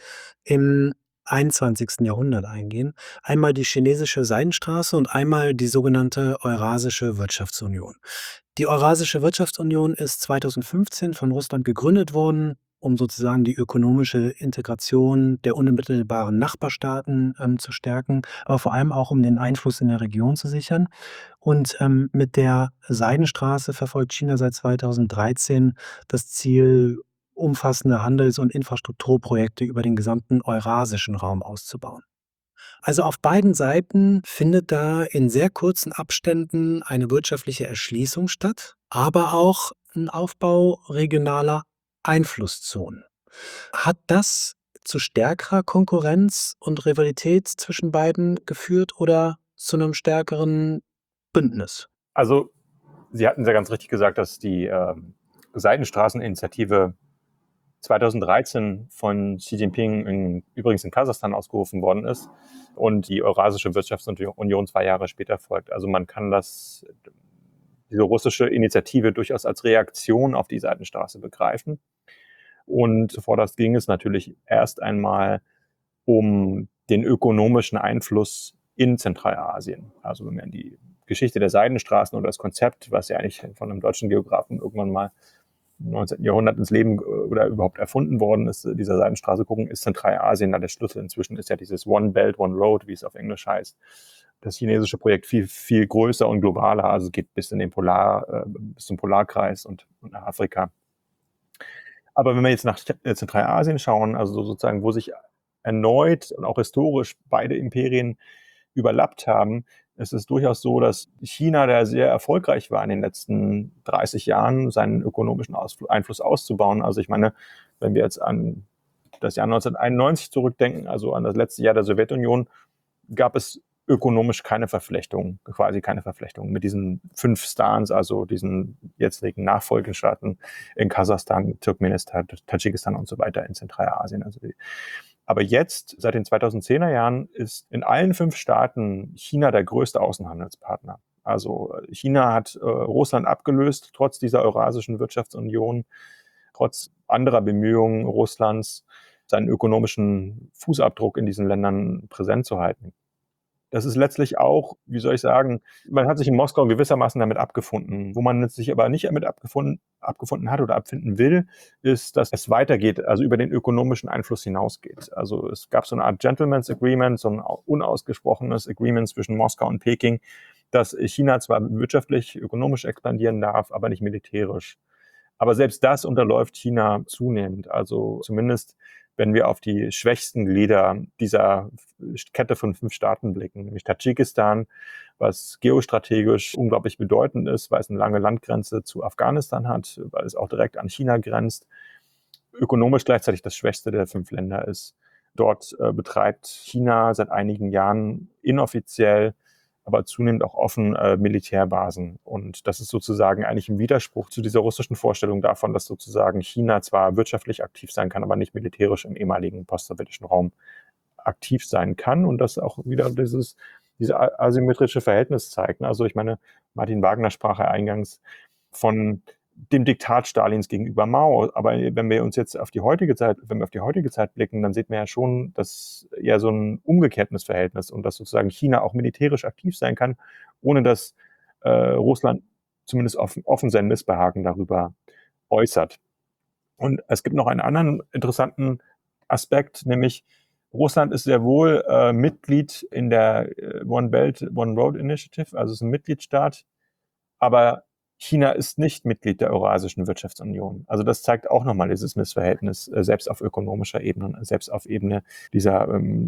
im 21. Jahrhundert eingehen. Einmal die chinesische Seidenstraße und einmal die sogenannte Eurasische Wirtschaftsunion. Die Eurasische Wirtschaftsunion ist 2015 von Russland gegründet worden, um sozusagen die ökonomische Integration der unmittelbaren Nachbarstaaten zu stärken, aber vor allem auch, um den Einfluss in der Region zu sichern. Und mit der Seidenstraße verfolgt China seit 2013 das Ziel, umfassende Handels- und Infrastrukturprojekte über den gesamten eurasischen Raum auszubauen. Also auf beiden Seiten findet da in sehr kurzen Abständen eine wirtschaftliche Erschließung statt, aber auch ein Aufbau regionaler Einflusszonen. Hat das zu stärkerer Konkurrenz und Rivalität zwischen beiden geführt oder zu einem stärkeren Bündnis? Also, Sie hatten ja ganz richtig gesagt, dass die Seidenstraßeninitiative 2013 von Xi Jinping übrigens in Kasachstan ausgerufen worden ist und die Eurasische Wirtschaftsunion 2 Jahre später folgt. Also man kann diese russische Initiative durchaus als Reaktion auf die Seidenstraße begreifen. Und zuvorderst ging es natürlich erst einmal um den ökonomischen Einfluss in Zentralasien. Also wenn man die Geschichte der Seidenstraßen oder das Konzept, was ja eigentlich von einem deutschen Geografen irgendwann mal im 19. Jahrhundert ins Leben oder überhaupt erfunden worden ist, dieser Seidenstraße gucken, ist Zentralasien da der Schlüssel. Inzwischen ist ja dieses One Belt, One Road, wie es auf Englisch heißt, das chinesische Projekt viel, viel größer und globaler, also geht bis bis zum Polarkreis und nach Afrika. Aber wenn wir jetzt nach Zentralasien schauen, also sozusagen, wo sich erneut und auch historisch beide Imperien überlappt haben, ist es durchaus so, dass China, der sehr erfolgreich war in den letzten 30 Jahren, seinen ökonomischen Einfluss auszubauen. Also ich meine, wenn wir jetzt an das Jahr 1991 zurückdenken, also an das letzte Jahr der Sowjetunion, gab es ökonomisch quasi keine Verflechtung mit diesen 5 Stans, also diesen jetzigen Nachfolgestaaten in Kasachstan, Turkmenistan, Tadschikistan und so weiter in Zentralasien. Aber jetzt, seit den 2010er Jahren, ist in allen 5 Staaten China der größte Außenhandelspartner. Also China hat Russland abgelöst, trotz dieser Eurasischen Wirtschaftsunion, trotz anderer Bemühungen Russlands, seinen ökonomischen Fußabdruck in diesen Ländern präsent zu halten. Das ist letztlich auch, wie soll ich sagen, man hat sich in Moskau gewissermaßen damit abgefunden. Wo man sich aber nicht damit abgefunden hat oder abfinden will, ist, dass es weitergeht, also über den ökonomischen Einfluss hinausgeht. Also es gab so eine Art Gentleman's Agreement, so ein unausgesprochenes Agreement zwischen Moskau und Peking, dass China zwar wirtschaftlich, ökonomisch expandieren darf, aber nicht militärisch. Aber selbst das unterläuft China zunehmend. Also zumindest, wenn wir auf die schwächsten Glieder dieser Kette von 5 Staaten blicken, nämlich Tadschikistan, was geostrategisch unglaublich bedeutend ist, weil es eine lange Landgrenze zu Afghanistan hat, weil es auch direkt an China grenzt, ökonomisch gleichzeitig das schwächste der 5 Länder ist. Dort betreibt China seit einigen Jahren inoffiziell, aber zunehmend auch offen Militärbasen. Und das ist sozusagen eigentlich im Widerspruch zu dieser russischen Vorstellung davon, dass sozusagen China zwar wirtschaftlich aktiv sein kann, aber nicht militärisch im ehemaligen postsowjetischen Raum aktiv sein kann, und das auch wieder diese asymmetrische Verhältnis zeigt. Also ich meine, Martin Wagner sprach ja eingangs von dem Diktat Stalins gegenüber Mao. Aber wenn wir uns auf die heutige Zeit blicken, dann sieht man ja schon, dass eher so ein umgekehrtes Verhältnis und dass sozusagen China auch militärisch aktiv sein kann, ohne dass Russland zumindest offen sein Missbehagen darüber äußert. Und es gibt noch einen anderen interessanten Aspekt, nämlich Russland ist sehr wohl Mitglied in der One Belt, One Road Initiative, also ist ein Mitgliedstaat, aber China ist nicht Mitglied der Eurasischen Wirtschaftsunion. Also das zeigt auch nochmal dieses Missverhältnis, selbst auf ökonomischer Ebene, selbst auf Ebene dieser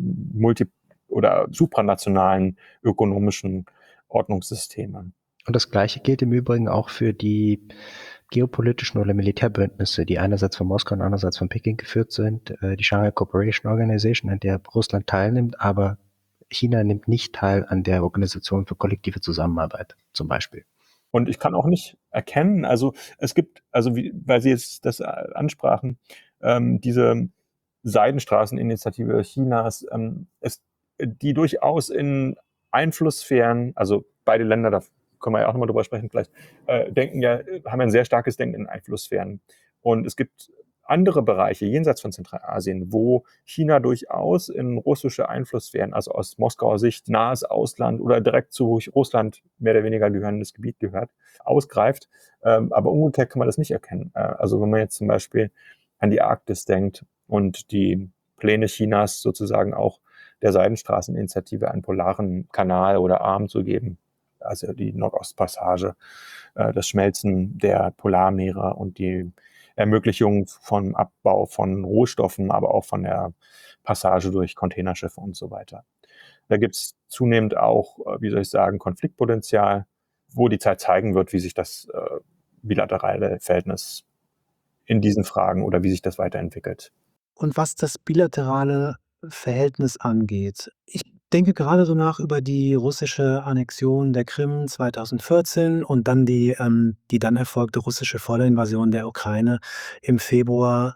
oder supranationalen ökonomischen Ordnungssysteme. Und das Gleiche gilt im Übrigen auch für die geopolitischen oder Militärbündnisse, die einerseits von Moskau und andererseits von Peking geführt sind. Die Shanghai Cooperation Organization, an der Russland teilnimmt, aber China nimmt nicht teil an der Organisation für kollektive Zusammenarbeit zum Beispiel. Und ich kann auch nicht erkennen, also es gibt, weil Sie jetzt das ansprachen, diese Seidenstraßeninitiative Chinas, die durchaus in Einflusssphären, also beide Länder, da können wir ja auch nochmal drüber sprechen, vielleicht haben ein sehr starkes Denken in Einflusssphären. Und es gibt andere Bereiche jenseits von Zentralasien, wo China durchaus in russische Einflusssphären, also aus Moskauer Sicht nahes Ausland oder direkt zu Russland mehr oder weniger gehörendes Gebiet gehört, ausgreift. Aber umgekehrt kann man das nicht erkennen. Also wenn man jetzt zum Beispiel an die Arktis denkt und die Pläne Chinas sozusagen auch der Seidenstraßeninitiative einen polaren Kanal oder Arm zu geben, also die Nordostpassage, das Schmelzen der Polarmeere und die Ermöglichung von Abbau von Rohstoffen, aber auch von der Passage durch Containerschiffe und so weiter. Da gibt es zunehmend auch, Konfliktpotenzial, wo die Zeit zeigen wird, wie sich das bilaterale Verhältnis in diesen Fragen oder wie sich das weiterentwickelt. Und was das bilaterale Verhältnis angeht, ich denke gerade so nach über die russische Annexion der Krim 2014 und dann die dann erfolgte russische Vollainvasion der Ukraine im Februar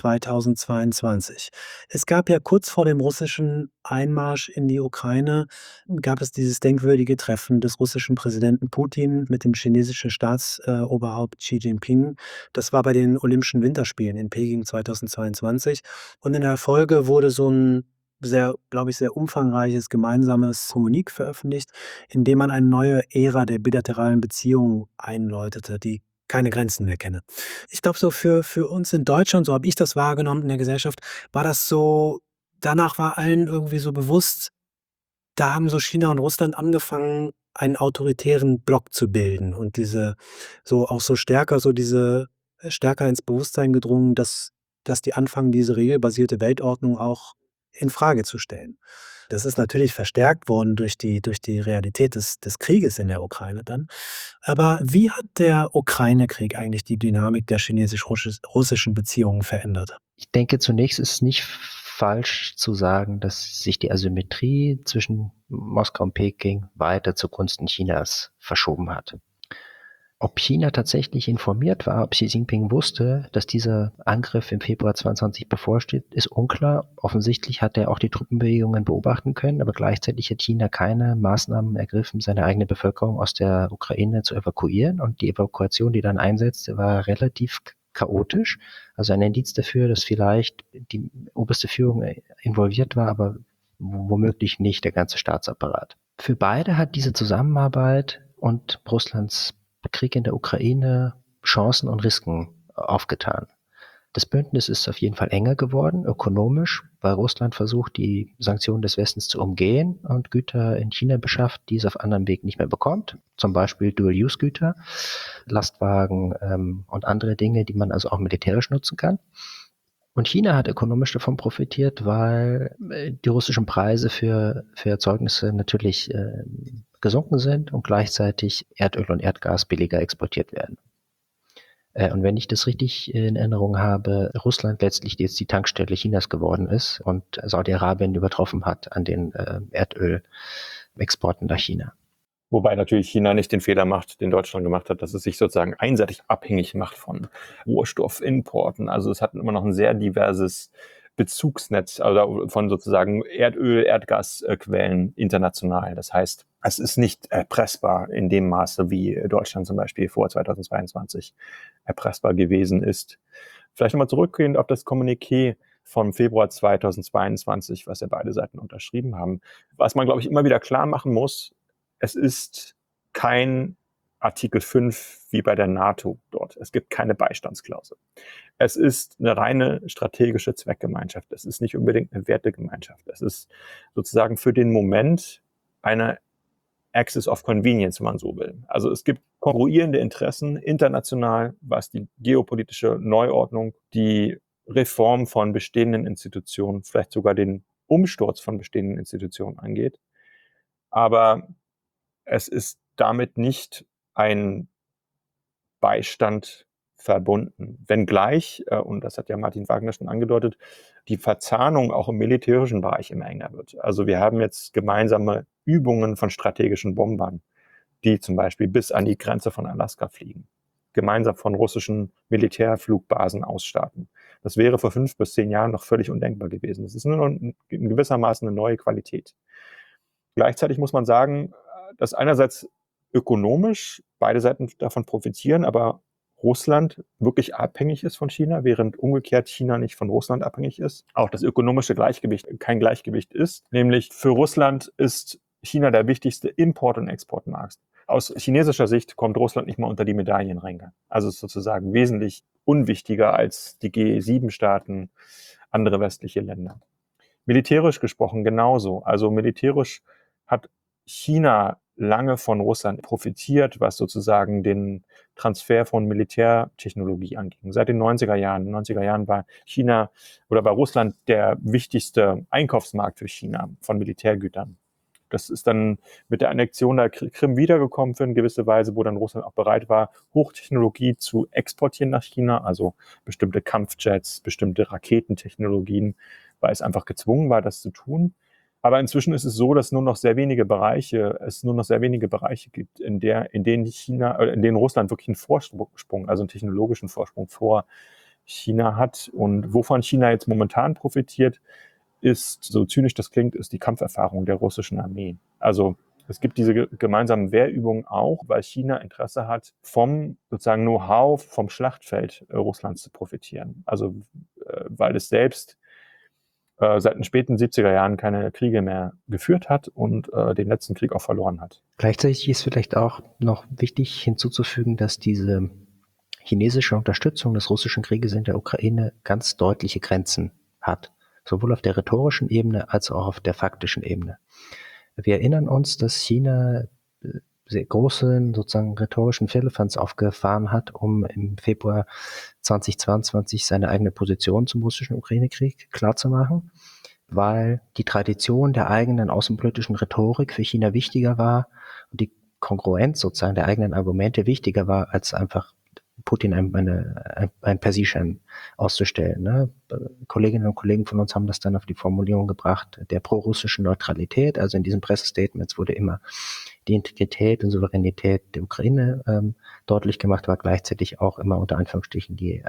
2022. Es gab ja kurz vor dem russischen Einmarsch in die Ukraine gab es dieses denkwürdige Treffen des russischen Präsidenten Putin mit dem chinesischen Staatsoberhaupt Xi Jinping. Das war bei den Olympischen Winterspielen in Peking 2022. Und in der Folge wurde so ein sehr, glaube ich, sehr umfangreiches gemeinsames Kommuniqué veröffentlicht, in dem man eine neue Ära der bilateralen Beziehungen einläutete, die keine Grenzen mehr kenne. Ich glaube, so für uns in Deutschland, so habe ich das wahrgenommen in der Gesellschaft, war das so, danach war allen irgendwie so bewusst, da haben so China und Russland angefangen, einen autoritären Block zu bilden und stärker ins Bewusstsein gedrungen, dass die anfangen, diese regelbasierte Weltordnung auch in Frage zu stellen. Das ist natürlich verstärkt worden durch die Realität des Krieges in der Ukraine dann. Aber wie hat der Ukraine-Krieg eigentlich die Dynamik der chinesisch-russischen Beziehungen verändert? Ich denke, zunächst ist es nicht falsch zu sagen, dass sich die Asymmetrie zwischen Moskau und Peking weiter zugunsten Chinas verschoben hat. Ob China tatsächlich informiert war, ob Xi Jinping wusste, dass dieser Angriff im Februar 2022 bevorsteht, ist unklar. Offensichtlich hat er auch die Truppenbewegungen beobachten können, aber gleichzeitig hat China keine Maßnahmen ergriffen, seine eigene Bevölkerung aus der Ukraine zu evakuieren. Und die Evakuation, die dann einsetzte, war relativ chaotisch. Also ein Indiz dafür, dass vielleicht die oberste Führung involviert war, aber womöglich nicht der ganze Staatsapparat. Für beide hat diese Zusammenarbeit und Russlands Krieg in der Ukraine Chancen und Risiken aufgetan. Das Bündnis ist auf jeden Fall enger geworden, ökonomisch, weil Russland versucht, die Sanktionen des Westens zu umgehen und Güter in China beschafft, die es auf anderem Weg nicht mehr bekommt. Zum Beispiel Dual-Use-Güter, Lastwagen und andere Dinge, die man also auch militärisch nutzen kann. Und China hat ökonomisch davon profitiert, weil die russischen Preise für Erzeugnisse natürlich gesunken sind und gleichzeitig Erdöl und Erdgas billiger exportiert werden. Und wenn ich das richtig in Erinnerung habe, Russland letztlich jetzt die Tankstelle Chinas geworden ist und Saudi-Arabien übertroffen hat an den Erdölexporten nach China. Wobei natürlich China nicht den Fehler macht, den Deutschland gemacht hat, dass es sich sozusagen einseitig abhängig macht von Rohstoffimporten. Also es hat immer noch ein sehr diverses Bezugsnetz, also von sozusagen Erdöl, Erdgasquellen international. Das heißt, es ist nicht erpressbar in dem Maße, wie Deutschland zum Beispiel vor 2022 erpressbar gewesen ist. Vielleicht nochmal zurückgehend auf das Kommuniqué vom Februar 2022, was ja beide Seiten unterschrieben haben. Was man, glaube ich, immer wieder klar machen muss, es ist kein Artikel 5 wie bei der NATO dort. Es gibt keine Beistandsklausel. Es ist eine reine strategische Zweckgemeinschaft. Es ist nicht unbedingt eine Wertegemeinschaft. Es ist sozusagen für den Moment eine Axis of Convenience, wenn man so will. Also es gibt konkurrierende Interessen international, was die geopolitische Neuordnung, die Reform von bestehenden Institutionen, vielleicht sogar den Umsturz von bestehenden Institutionen angeht. Aber es ist damit nicht ein Beistand verbunden. Wenngleich, und das hat ja Martin Wagner schon angedeutet, die Verzahnung auch im militärischen Bereich immer enger wird. Also wir haben jetzt gemeinsame Übungen von strategischen Bombern, die zum Beispiel bis an die Grenze von Alaska fliegen, gemeinsam von russischen Militärflugbasen ausstarten. Das wäre vor 5 bis 10 Jahren noch völlig undenkbar gewesen. Das ist nur noch in gewissermaßen eine neue Qualität. Gleichzeitig muss man sagen, dass einerseits ökonomisch beide Seiten davon profitieren, aber Russland wirklich abhängig ist von China, während umgekehrt China nicht von Russland abhängig ist. Auch das ökonomische Gleichgewicht kein Gleichgewicht ist. Nämlich für Russland ist China der wichtigste Import- und Exportmarkt. Aus chinesischer Sicht kommt Russland nicht mal unter die Medaillenränge. Also ist sozusagen wesentlich unwichtiger als die G7-Staaten, andere westliche Länder. Militärisch gesprochen genauso. Also militärisch hat China lange von Russland profitiert, was sozusagen den Transfer von Militärtechnologie anging. Seit den 90er Jahren. In den 90er Jahren war China oder war Russland der wichtigste Einkaufsmarkt für China von Militärgütern. Das ist dann mit der Annexion der Krim wiedergekommen für eine gewisse Weise, wo dann Russland auch bereit war, Hochtechnologie zu exportieren nach China, also bestimmte Kampfjets, bestimmte Raketentechnologien, weil es einfach gezwungen war, das zu tun. Aber inzwischen ist es so, dass es nur noch sehr wenige Bereiche gibt, in denen Russland wirklich einen Vorsprung, also einen technologischen Vorsprung vor China hat. Und wovon China jetzt momentan profitiert, ist, so zynisch das klingt, ist die Kampferfahrung der russischen Armee. Also es gibt diese gemeinsamen Wehrübungen auch, weil China Interesse hat, vom sozusagen Know-how vom Schlachtfeld Russlands zu profitieren. Also weil es selbst seit den späten 70er Jahren keine Kriege mehr geführt hat und den letzten Krieg auch verloren hat. Gleichzeitig ist vielleicht auch noch wichtig hinzuzufügen, dass diese chinesische Unterstützung des russischen Krieges in der Ukraine ganz deutliche Grenzen hat, sowohl auf der rhetorischen Ebene als auch auf der faktischen Ebene. Wir erinnern uns, dass China sehr großen sozusagen rhetorischen Firlefanz aufgefahren hat, um im Februar 2022 seine eigene Position zum russischen Ukraine-Krieg klarzumachen, weil die Tradition der eigenen außenpolitischen Rhetorik für China wichtiger war und die Kongruenz sozusagen der eigenen Argumente wichtiger war, als einfach Putin ein Persieschein auszustellen. Ne? Kolleginnen und Kollegen von uns haben das dann auf die Formulierung gebracht, der pro-russischen Neutralität. Also in diesen Pressestatements wurde immer die Integrität und Souveränität der Ukraine deutlich gemacht, war gleichzeitig auch immer unter Anführungsstrichen die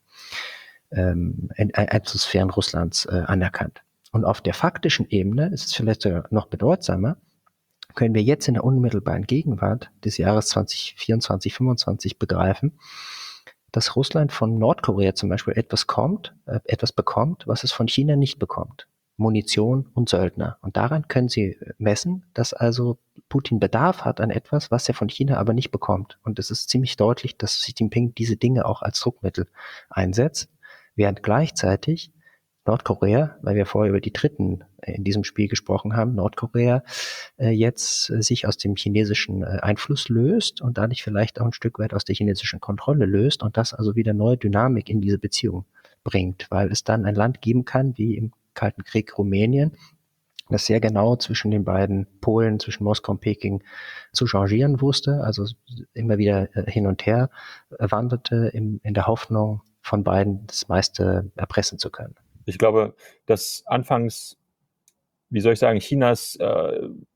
Einflusssphären Russlands anerkannt. Und auf der faktischen Ebene ist es vielleicht sogar noch bedeutsamer, können wir jetzt in der unmittelbaren Gegenwart des Jahres 2024, 2025 begreifen, dass Russland von Nordkorea zum Beispiel etwas bekommt, was es von China nicht bekommt. Munition und Söldner. Und daran können Sie messen, dass also Putin Bedarf hat an etwas, was er von China aber nicht bekommt. Und es ist ziemlich deutlich, dass Xi Jinping diese Dinge auch als Druckmittel einsetzt, während gleichzeitig Nordkorea, weil wir vorher über die Dritten in diesem Spiel gesprochen haben, Nordkorea jetzt sich aus dem chinesischen Einfluss löst und dadurch vielleicht auch ein Stück weit aus der chinesischen Kontrolle löst und das also wieder neue Dynamik in diese Beziehung bringt, weil es dann ein Land geben kann, wie im Kalten Krieg Rumänien, das sehr genau zwischen den beiden Polen, zwischen Moskau und Peking zu changieren wusste, also immer wieder hin und her wanderte in der Hoffnung, von beiden das meiste erpressen zu können. Ich glaube, dass anfangs, wie soll ich sagen, Chinas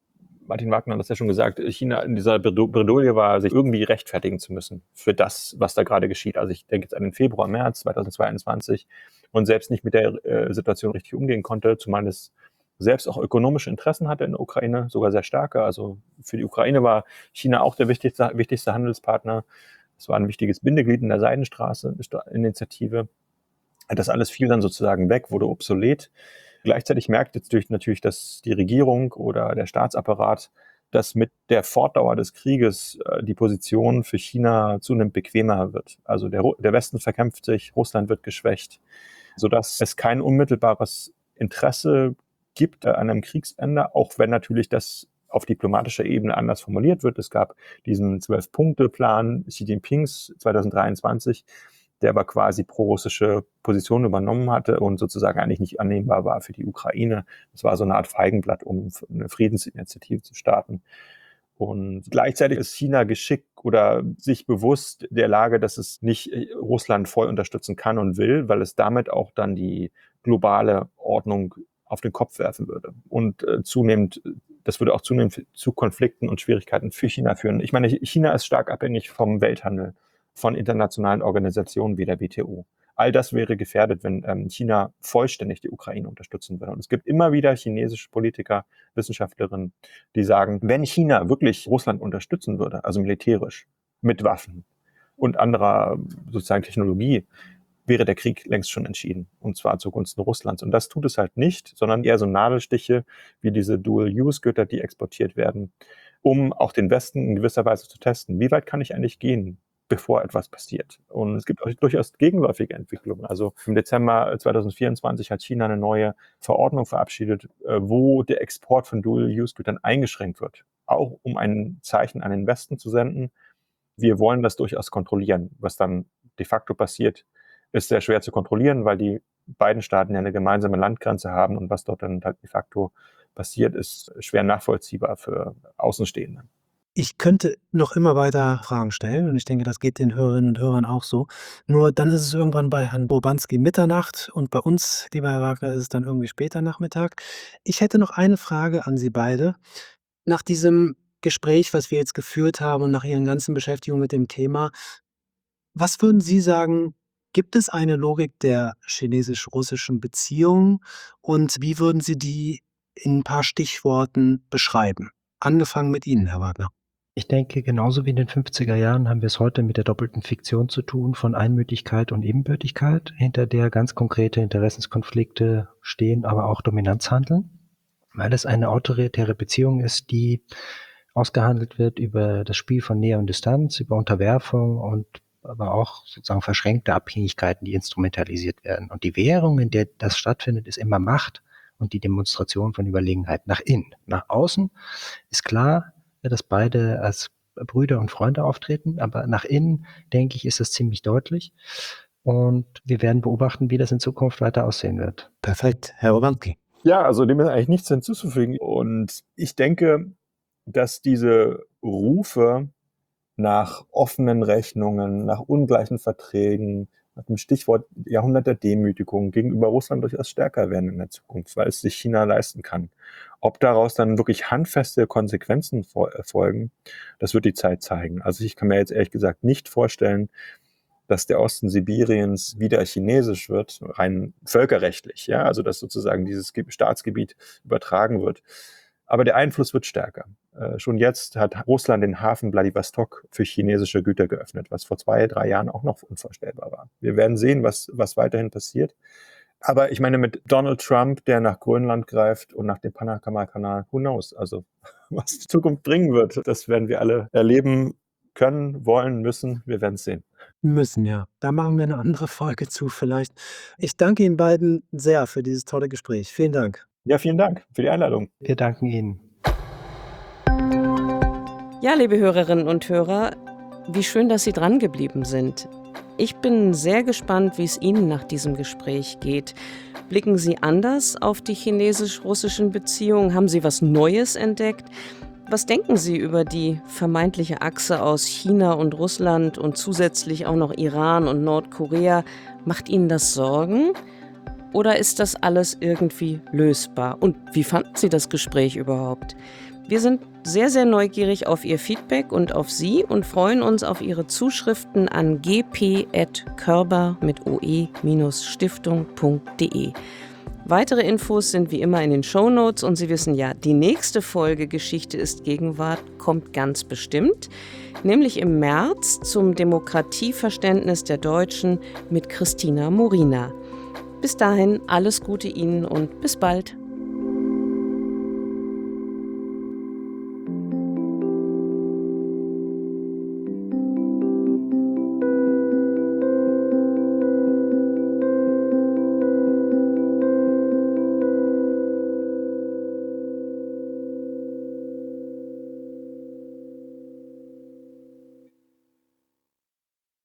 Martin Wagner hat das ja schon gesagt, China in dieser Bredouille war, sich irgendwie rechtfertigen zu müssen für das, was da gerade geschieht. Also ich denke jetzt an den Februar, März 2022 und selbst nicht mit der Situation richtig umgehen konnte, zumal es selbst auch ökonomische Interessen hatte in der Ukraine, sogar sehr starke. Also für die Ukraine war China auch der wichtigste Handelspartner. Es war ein wichtiges Bindeglied in der Seidenstraße-Initiative. Das alles fiel dann sozusagen weg, wurde obsolet. Gleichzeitig merkt jetzt natürlich, dass die Regierung oder der Staatsapparat, dass mit der Fortdauer des Krieges die Position für China zunehmend bequemer wird. Also der Westen verkämpft sich, Russland wird geschwächt, sodass es kein unmittelbares Interesse gibt an einem Kriegsende, auch wenn natürlich das auf diplomatischer Ebene anders formuliert wird. Es gab diesen 12-Punkte-Plan Xi Jinpings 2023, der aber quasi pro-russische Position übernommen hatte und sozusagen eigentlich nicht annehmbar war für die Ukraine. Das war so eine Art Feigenblatt, um eine Friedensinitiative zu starten. Und gleichzeitig ist China geschickt oder sich bewusst der Lage, dass es nicht Russland voll unterstützen kann und will, weil es damit auch dann die globale Ordnung auf den Kopf werfen würde. Und das würde auch zunehmend zu Konflikten und Schwierigkeiten für China führen. Ich meine, China ist stark abhängig vom Welthandel, von internationalen Organisationen wie der WTO. All das wäre gefährdet, wenn China vollständig die Ukraine unterstützen würde. Und es gibt immer wieder chinesische Politiker, Wissenschaftlerinnen, die sagen, wenn China wirklich Russland unterstützen würde, also militärisch, mit Waffen und anderer sozusagen Technologie, wäre der Krieg längst schon entschieden, und zwar zugunsten Russlands. Und das tut es halt nicht, sondern eher so Nadelstiche wie diese Dual-Use-Güter, die exportiert werden, um auch den Westen in gewisser Weise zu testen. Wie weit kann ich eigentlich gehen, bevor etwas passiert? Und es gibt auch durchaus gegenläufige Entwicklungen. Also im Dezember 2024 hat China eine neue Verordnung verabschiedet, wo der Export von Dual-Use-Gütern eingeschränkt wird, auch um ein Zeichen an den Westen zu senden. Wir wollen das durchaus kontrollieren. Was dann de facto passiert, ist sehr schwer zu kontrollieren, weil die beiden Staaten ja eine gemeinsame Landgrenze haben und was dort dann halt de facto passiert, ist schwer nachvollziehbar für Außenstehende. Ich könnte noch immer weiter Fragen stellen und ich denke, das geht den Hörerinnen und Hörern auch so. Nur dann ist es irgendwann bei Herrn Bobanski Mitternacht und bei uns, lieber Herr Wagner, ist es dann irgendwie später Nachmittag. Ich hätte noch eine Frage an Sie beide. Nach diesem Gespräch, was wir jetzt geführt haben und nach Ihren ganzen Beschäftigungen mit dem Thema, was würden Sie sagen, gibt es eine Logik der chinesisch-russischen Beziehungen und wie würden Sie die in ein paar Stichworten beschreiben? Angefangen mit Ihnen, Herr Wagner. Ich denke, genauso wie in den 50er Jahren haben wir es heute mit der doppelten Fiktion zu tun von Einmütigkeit und Ebenbürtigkeit, hinter der ganz konkrete Interessenskonflikte stehen, aber auch Dominanzhandeln, weil es eine autoritäre Beziehung ist, die ausgehandelt wird über das Spiel von Nähe und Distanz, über Unterwerfung und aber auch sozusagen verschränkte Abhängigkeiten, die instrumentalisiert werden. Und die Währung, in der das stattfindet, ist immer Macht und die Demonstration von Überlegenheit nach innen. Nach außen ist klar, dass beide als Brüder und Freunde auftreten, aber nach innen, denke ich, ist das ziemlich deutlich. Und wir werden beobachten, wie das in Zukunft weiter aussehen wird. Perfekt, Herr Obanski. Ja, also dem ist eigentlich nichts hinzuzufügen. Und ich denke, dass diese Rufe nach offenen Rechnungen, nach ungleichen Verträgen, nach dem Stichwort Jahrhundert der Demütigung gegenüber Russland durchaus stärker werden in der Zukunft, weil es sich China leisten kann. Ob daraus dann wirklich handfeste Konsequenzen folgen, das wird die Zeit zeigen. Also ich kann mir jetzt ehrlich gesagt nicht vorstellen, dass der Osten Sibiriens wieder chinesisch wird, rein völkerrechtlich, ja, also dass sozusagen dieses Staatsgebiet übertragen wird. Aber der Einfluss wird stärker. Schon jetzt hat Russland den Hafen Wladiwostok für chinesische Güter geöffnet, was vor 2-3 Jahren auch noch unvorstellbar war. Wir werden sehen, was weiterhin passiert. Aber ich meine, mit Donald Trump, der nach Grönland greift und nach dem Panama-Kanal, who knows? Also was die Zukunft bringen wird, das werden wir alle erleben können, wollen, müssen. Wir werden es sehen. Müssen, ja. Da machen wir eine andere Folge zu vielleicht. Ich danke Ihnen beiden sehr für dieses tolle Gespräch. Vielen Dank. Ja, vielen Dank für die Einladung. Wir danken Ihnen. Ja, liebe Hörerinnen und Hörer, wie schön, dass Sie dran geblieben sind. Ich bin sehr gespannt, wie es Ihnen nach diesem Gespräch geht. Blicken Sie anders auf die chinesisch-russischen Beziehungen? Haben Sie was Neues entdeckt? Was denken Sie über die vermeintliche Achse aus China und Russland und zusätzlich auch noch Iran und Nordkorea? Macht Ihnen das Sorgen? Oder ist das alles irgendwie lösbar? Und wie fanden Sie das Gespräch überhaupt? Wir sind sehr, sehr neugierig auf Ihr Feedback und auf Sie und freuen uns auf Ihre Zuschriften an gp@körber-stiftung.de. Weitere Infos sind wie immer in den Shownotes und Sie wissen ja, die nächste Folge Geschichte ist Gegenwart kommt ganz bestimmt, nämlich im März zum Demokratieverständnis der Deutschen mit Christina Morina. Bis dahin alles Gute Ihnen und bis bald.